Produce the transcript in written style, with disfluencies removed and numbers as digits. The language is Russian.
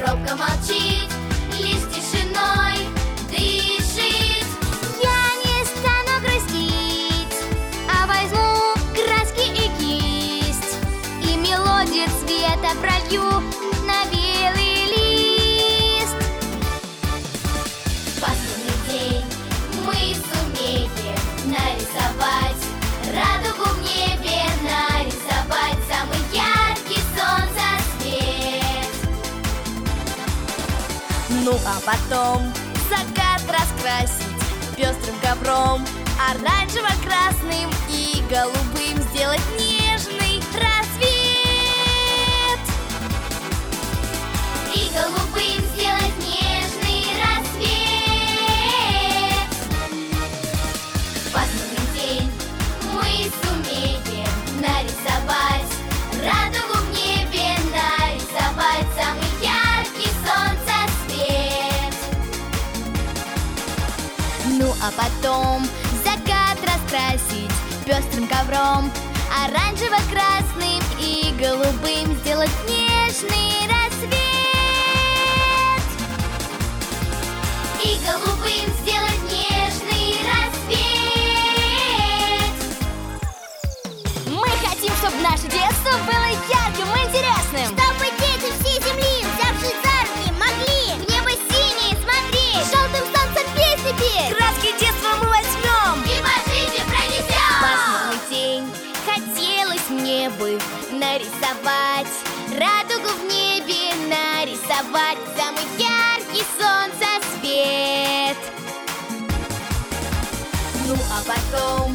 робко молчит, лишь тишиной дышит. Я не стану грустить, а возьму краски и кисть, и мелодию цвета пролью на белый лист. Пасмурный день, мы сумеем нарисовать радугу в небе, нарисовать самый яркий солнцесвет. Ну а потом закат раскрасить пестрым ковром, оранжево-красным и голубым сделать нежный рассвет. И голубым сделать нежный рассвет. Пасмурный день, мы сумеем нарисовать радугу в небе, нарисовать самый яркий солнцесвет. Ну а потом закат раскрасить пестрым ковром, оранжево-красным и голубым сделать нежный рассвет. И голубым сделать нежный рассвет. Мы хотим, чтобы наше детство было ярким и интересным. Чтобы дети всей земли, взявшись за руки, могли в небо синее смотреть, желтым солнцем песни петь. Краски детства мы возьмем И по жизни пронесем. пасмурный день. Хотелось мне бы нарисовать радугу в небе, нарисовать самый яркий солнцесвет. Ну а потом